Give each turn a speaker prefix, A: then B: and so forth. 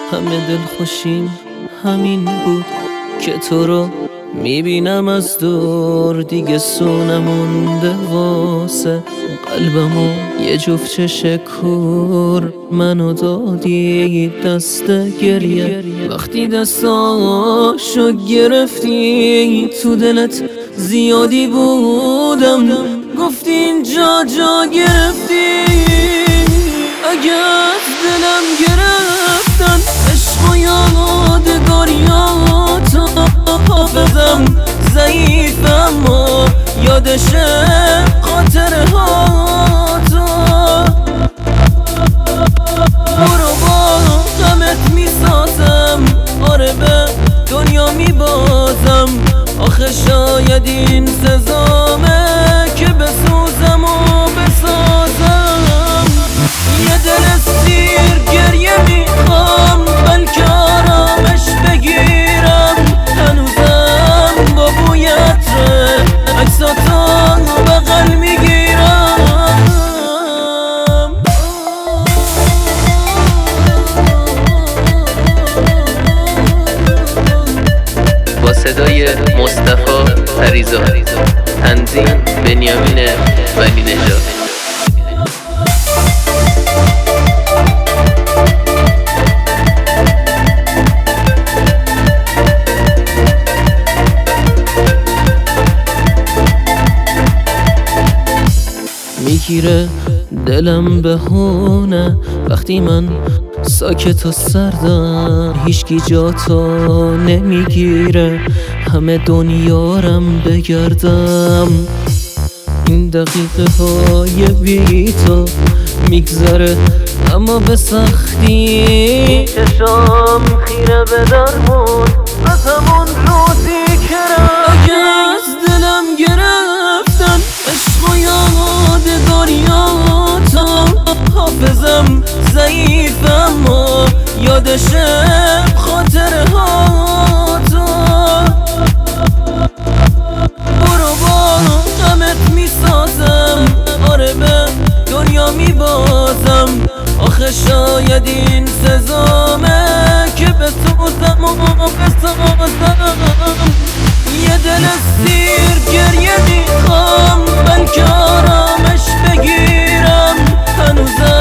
A: همه دل خوشیم همین بود که تو رو میبینم از دور، دیگه سو نمونده واسه قلبمو یه جفت چش کور. منو دادی دست گریه وقتی دستاشو گرفتی، تو دلت زیادی بودم گفتی اینجا جا گرفتی. اگه از دلم گرفتن عشق و یادگاریاتو، حافظم ضعیفم و یادشه خاطره هاتو. برو با غمت میسازم، آره به دنیا میبازم. آخه شاید این سزامه که بسوزم و بسازم. یه دل سیر گریه میخوام، بلکه آرامش بگیرم. هنوزم با بوی عطر عکساتو بغل میگیرم.
B: با صدای مصطفی پریزا، تنظیم بنیامین ولی نژاد.
A: میگیره دلم بهونه وقتی من ساکت و سردم، هیچکی جاتو نمیگیره همه دنیارم بگردم. این دقیقه های بی تو میگذره اما به سختی، چشام خیره به درمون از همون روزی که اگه از دلم گرفتن عشق و یادگاریاتو، حافظم ضعیفم و یادشه خاطره هاتو. برو با غمت میسازم، آره به دنیا میبازم. آخه شاید این سزامه که بسوزم و بسازم. یه دل سیر گریه میخوام، بلکه آرامش بگیرم. هنوزم